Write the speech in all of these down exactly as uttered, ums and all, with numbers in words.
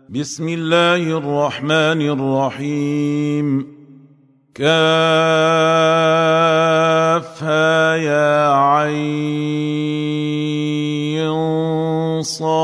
بسم الله الرحمن الرحيم. كافها يا عين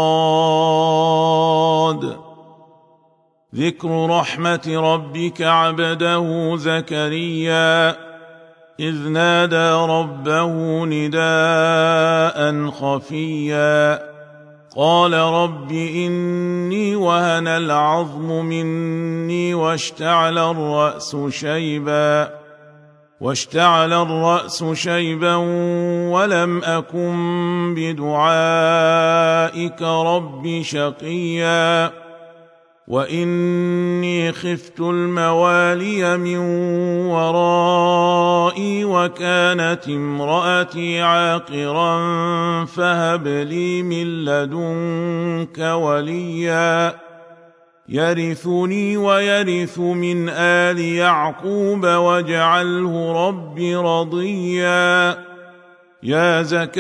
صاد. ذكر رحمة ربك عبده زكريا إذ نادى ربه نداء خفيا قال رب إني وهن العظم مني واشتعل الرأس شيبا واشتعل الرأس شيبا ولم أكن بدعائك رب شقيا وإني خفت الموالي من ورائي وكانت امرأتي عاقرا فهب لي من لدنك وليا يرثني ويرث من آل يعقوب واجعله رب رضيا. يا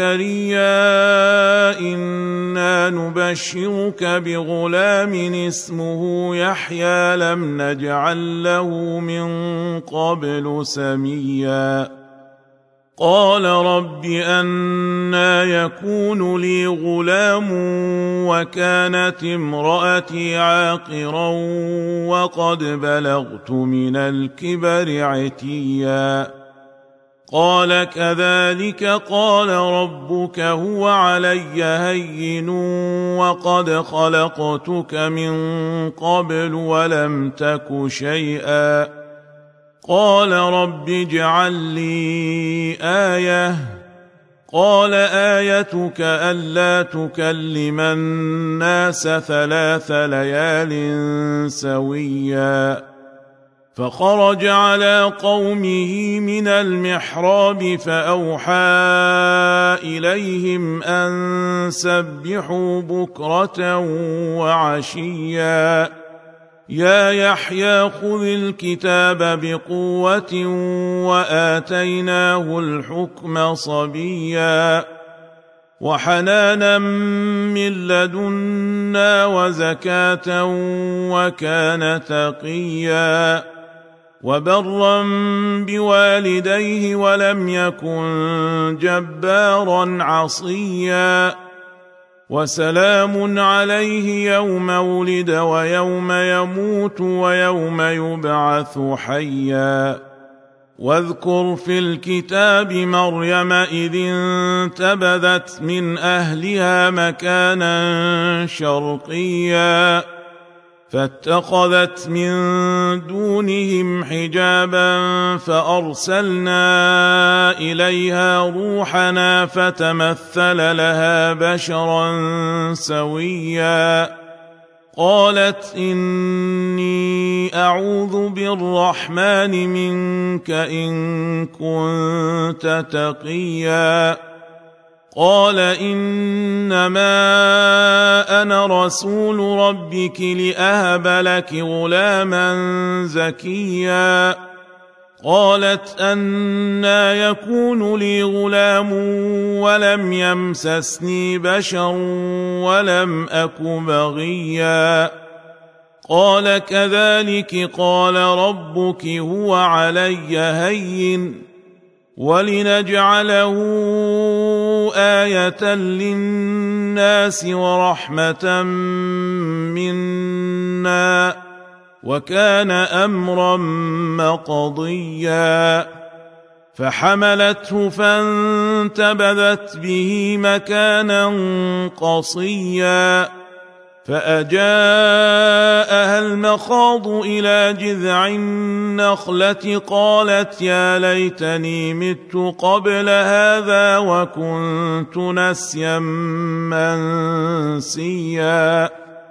زكريا إنا نبشرك بغلام اسمه يحيى لم نجعل له من قبل سميا. قال رب أنى يكون لي غلام وكانت امرأتي عاقرا وقد بلغت من الكبر عتيا. قال كذلك قال ربك هو علي هين وقد خلقتك من قبل ولم تك شيئا. قال رب اجعل لي آية. قال آيتك ألا تكلم الناس ثلاث ليال سويا. فخرج على قومه من المحراب فأوحى إليهم أن سبحوا بكرة وعشيا. يا يحيى خذ الكتاب بقوة وآتيناه الحكم صبيا وحنانا من لدنا وزكاة وكان تقيا وبرا بوالديه ولم يكن جبارا عصيا. وسلام عليه يوم ولد ويوم يموت ويوم يبعث حيا. واذكر في الكتاب مريم إذ انتبذت من أهلها مكانا شرقيا فاتخذت من دونهم حجابا فأرسلنا إليها روحنا فتمثل لها بشرا سويا. قالت إني أعوذ بالرحمن منك إن كنت تقيا. قال إنما أنا رسول ربك لأهب لك غلاما زكيا. قالت أنى يكون لي غلام ولم يمسسني بشر ولم أك بغيا. قال كذلك قال ربك هو علي هين ولنجعله آية للناس ورحمة منا وكان أمرا مقضيا. فحملته فانتبذت به مكانا قصيا فأجاءها المخاض إلى جذع النخلة قالت يا ليتني مت قبل هذا وكنت نسيا منسيا.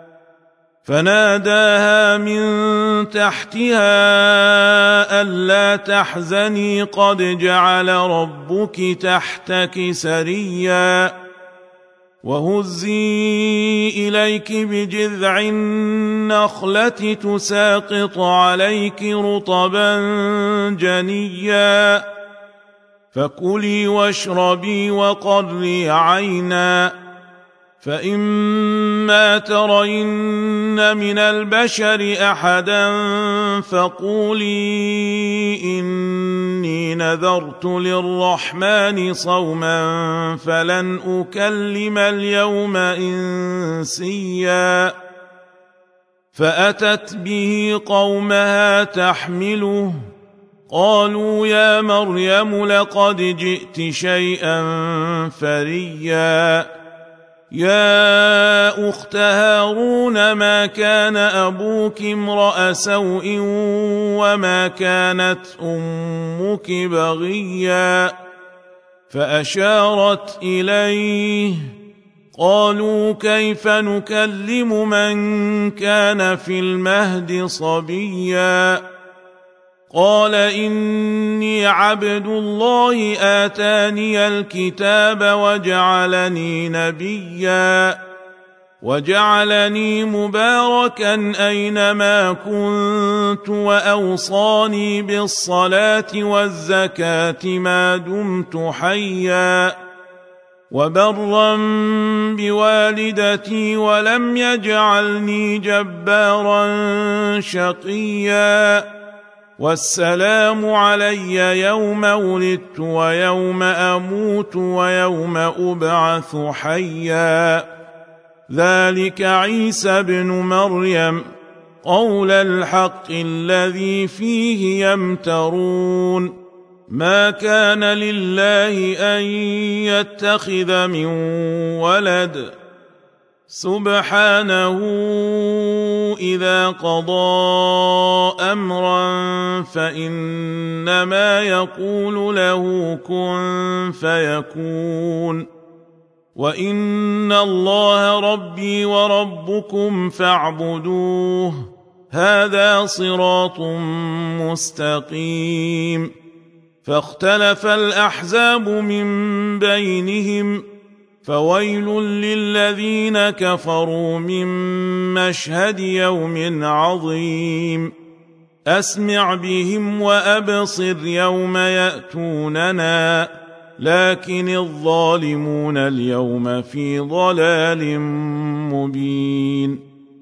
فناداها من تحتها ألا تحزني قد جعل ربك تحتك سريا وهزي إليك بجذع النخلة تساقط عليك رطبا جنيا فكلي واشربي وقري عينا فإما ترين من البشر أحدا فقولي إني نذرت للرحمن صوما فلن أكلم اليوم إنسيا فأتت به قومها تحمله قالوا يا مريم لقد جئت شيئا فريا يا أخت هارون ما كان أبوك امرأ سوء وما كانت أمك بغيا فأشارت إليه قالوا كيف نكلم من كان في المهد صبيا قال إني عبد الله آتاني الكتاب وجعلني نبيا وجعلني مباركا أينما كنت وأوصاني بالصلاة والزكاة ما دمت حيا وبرا بوالدتي ولم يجعلني جبارا شقيا والسلام علي يوم ولدت ويوم أموت ويوم أبعث حيا ذلك عيسى بن مريم قول الحق الذي فيه يمترون ما كان لله أن يتخذ من ولد سبحانه إذا قضى أمرا فإنما يقول له كن فيكون وإن الله ربي وربكم فاعبدوه هذا صراط مستقيم فاختلف الأحزاب من بينهم فويل للذين كفروا من مشهد يوم عظيم أسمع بهم وأبصر يوم يأتوننا لكن الظالمون اليوم في ضلال مبين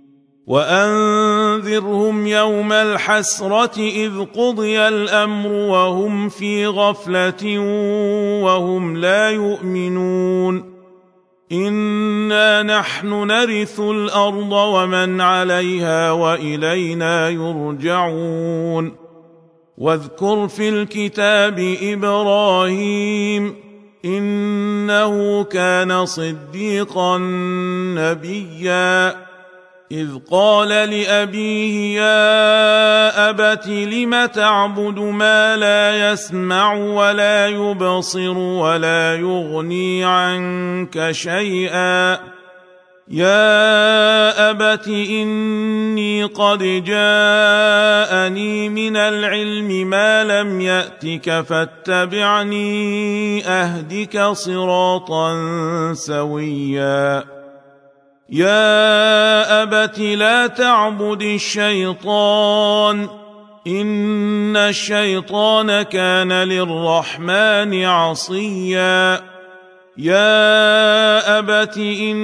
وأنذرهم يوم الحسرة إذ قضي الأمر وهم في غفلة وهم لا يؤمنون إنا نحن نرث الأرض ومن عليها وإلينا يرجعون واذكر في الكتاب إبراهيم إنه كان صديقا نبيا إذ قال لأبيه يا أبت لم تعبد ما لا يسمع ولا يبصر ولا يغني عنك شيئا يا أبت إني قد جاءني من العلم ما لم يأتك فاتبعني أهدك صراطا سويا يا أبت لا تعبد الشيطان إن الشيطان كان للرحمن عصيا يا أبت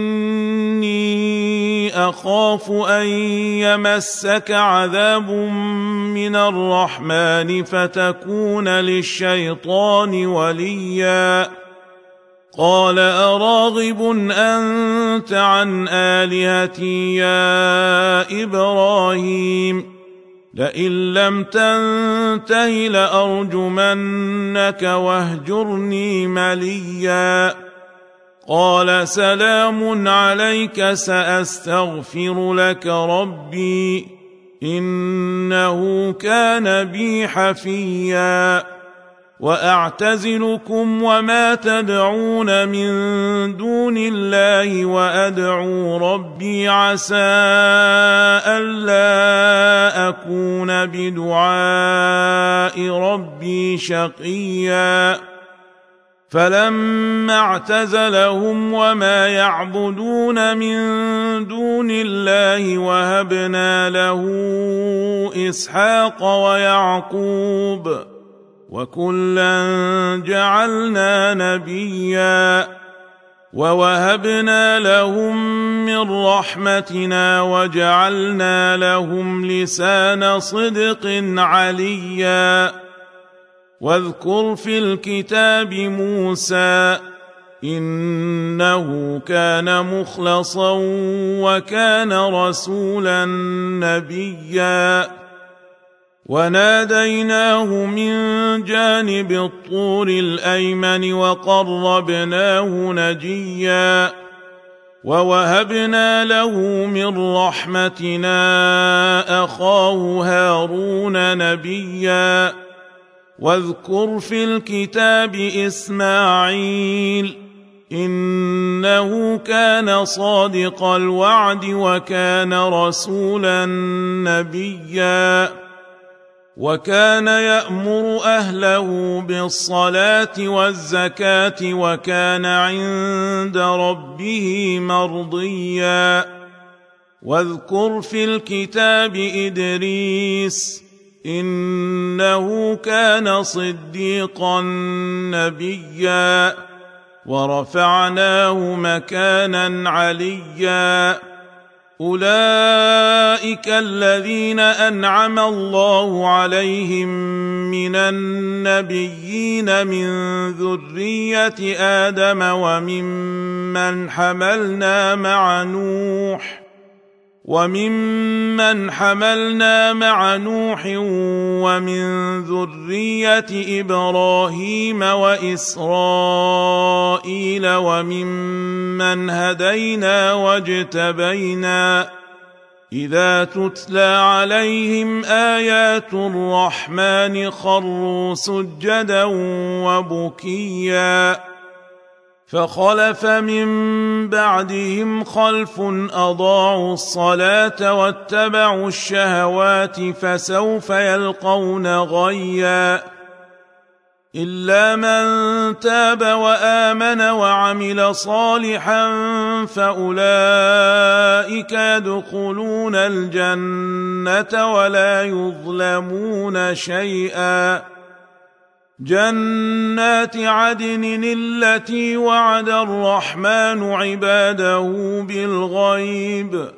إني أخاف أن يمسك عذاب من الرحمن فتكون للشيطان وليا قال أراغب أنت عن آلهتي يا إبراهيم لئن لم تنته لأرجمنك واهجرني مليا قال سلام عليك سأستغفر لك ربي إنه كان بي حفيا وأعتزلكم وما تدعون من دون الله وأدعو ربي عسى ألا أكون بدعاء ربي شقيا فلما اعتزلهم وما يعبدون من دون الله وهبنا له إسحاق ويعقوب وكلا جعلنا نبيا ووهبنا لهم من رحمتنا وجعلنا لهم لسان صدق عليا. واذكر في الكتاب موسى إنه كان مخلصا وكان رسولا نبيا. وناديناه من جانب الطور الأيمن وقربناه نجيا. ووهبنا له من رحمتنا أخاه هارون نبيا. واذكر في الكتاب إسماعيل إنه كان صادق الوعد وكان رسولا نبيا. وكان يأمر أهله بالصلاة والزكاة وكان عند ربه مرضيا. واذكر في الكتاب إدريس إنه كان صديقا نبيا. ورفعناه مكانا عليا. أولئك الذين أنعم الله عليهم من النبيين من ذرية آدم وممن حملنا مع نوح وممن حملنا مع نوح ومن ذرية إبراهيم وإسرائيل وممن هدينا واجتبينا إذا تتلى عليهم آيات الرحمن خروا سجدا وبكيا. فخلف من بعدهم خلف أضاعوا الصلاة واتبعوا الشهوات فسوف يلقون غيا. إلا من تاب وآمن وعمل صالحا فأولئك يدخلون الجنة ولا يظلمون شيئا. جنات عدن التي وعد الرحمن عباده بالغيب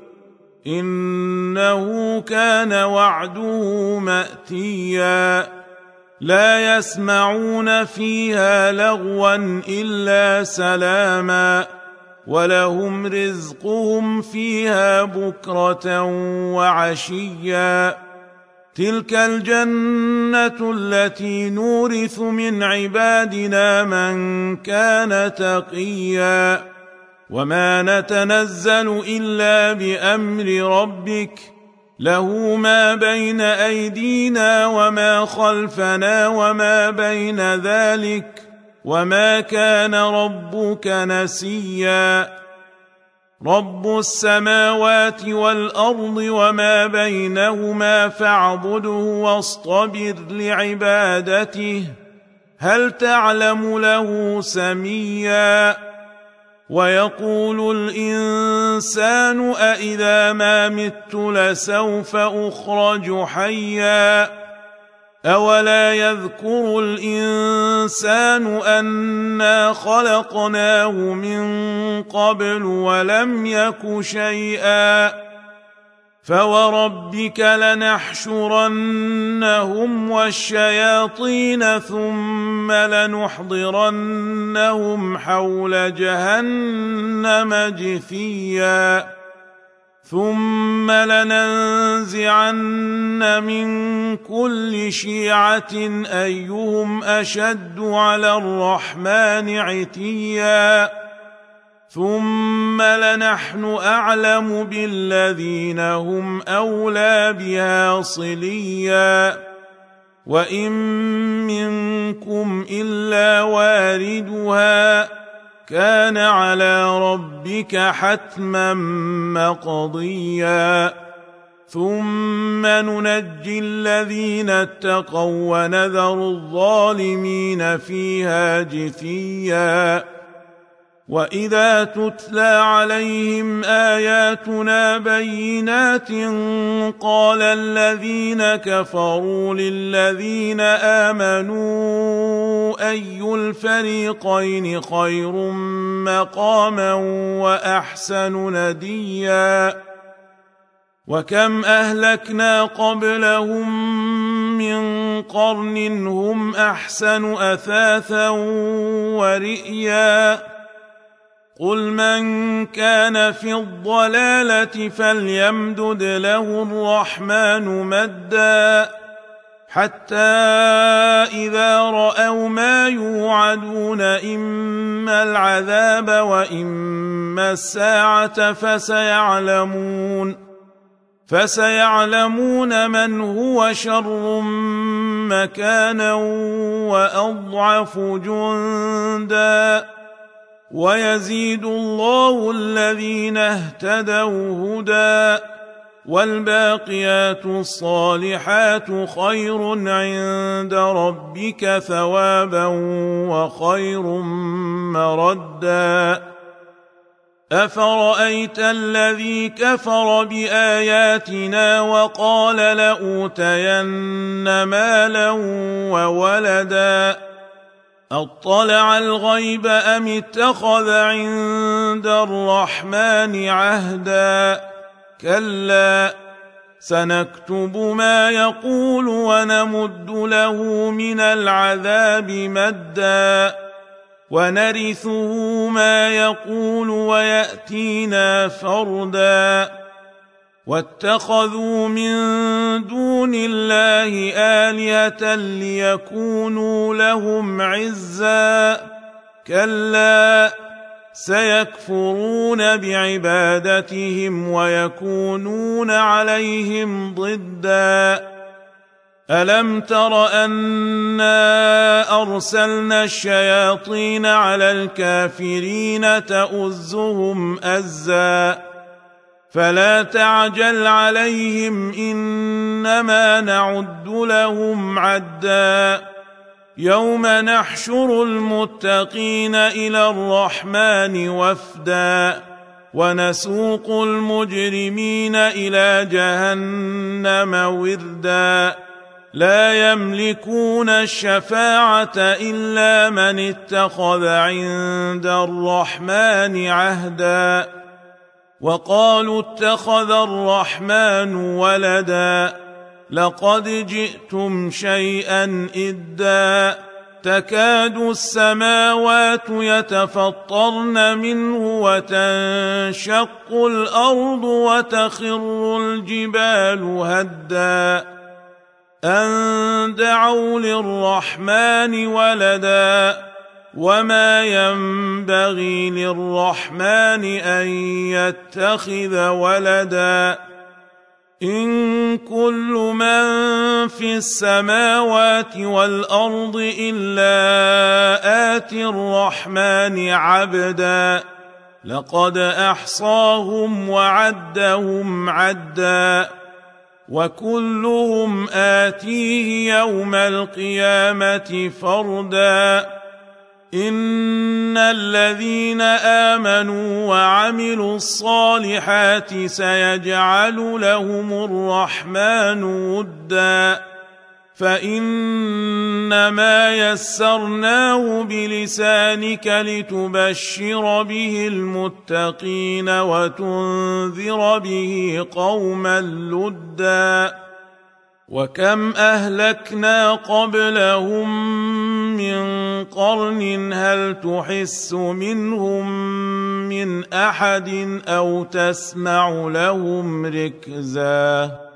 إنه كان وعده مأتيا. لا يسمعون فيها لغوا إلا سلاما ولهم رزقهم فيها بكرة وعشيا. تلك الجنة التي نورث من عبادنا من كان تقيا. وما نتنزل إلا بأمر ربك له ما بين أيدينا وما خلفنا وما بين ذلك وما كان ربك نسيا. رب السماوات والأرض وما بينهما فاعبده واصطبر لعبادته هل تعلم له سميا. ويقول الإنسان أإذا ما مت لسوف أخرج حيا. أولا يذكر الإنسان أنا خلقناه من قبل ولم يك شيئا. فوربك لنحشرنهم والشياطين ثم لنحضرنهم حول جهنم جثيا. ثم لننزعن من كل شيعة أيهم أشد على الرحمن عتيا. ثم لنحن أعلم بالذين هم أولى بها صليا. وإن منكم إلا واردها كان على ربك حتما مقضيا. ثم ننجي الذين اتقوا ونذر الظالمين فيها جثيا. وإذا تتلى عليهم آياتنا بينات قال الذين كفروا للذين آمنوا أي الفريقين خير مقاما وأحسن نديا وكم أهلكنا قبلهم من قرن هم أحسن أثاثا ورئيا قل من كان في الضلالة فليمدد له الرحمن مدا حتى إذا رأوا ما يوعدون إما العذاب وإما الساعة فسيعلمون فسيعلمون من هو شر مكانا وأضعف جندا ويزيد الله الذين اهتدوا هدى والباقيات الصالحات خير عند ربك ثوابا وخير مردا أفرأيت الذي كفر بآياتنا وقال لأوتين مالا وولدا أطلع الغيب أم اتخذ عند الرحمن عهدا كلا سنكتب ما يقول ونمد له من العذاب مدا ونرثه ما يقول ويأتينا فردا واتخذوا من دون الله آلهة ليكونوا لهم عزا كلا سيكفرون بعبادتهم ويكونون عليهم ضدا ألم تر أنا أرسلنا الشياطين على الكافرين تؤزهم أزا فلا تعجل عليهم إنما نعد لهم عدا يوم نحشر المتقين إلى الرحمن وفدا ونسوق المجرمين إلى جهنم وردا لا يملكون الشفاعة إلا من اتخذ عند الرحمن عهدا وقالوا اتخذ الرحمن ولدا لقد جئتم شيئا إدا تكاد السماوات يتفطرن منه وتنشق الأرض وتخر الجبال هدا أن دعوا للرحمن ولدا وما ينبغي للرحمن أن يتخذ ولدا إن كل من في السماوات والأرض إلا آتي الرحمن عبدا لقد أحصاهم وعدهم عدا وكلهم آتيه يوم القيامة فردا إن الذين آمنوا وعملوا الصالحات سيجعل لهم الرحمن ودا فإنما يسرناه بلسانك لتبشر به المتقين وتنذر به قوما لدا وكم أهلكنا قبلهم من قرن هل تحس منهم من أحد أو تسمع لهم ركزا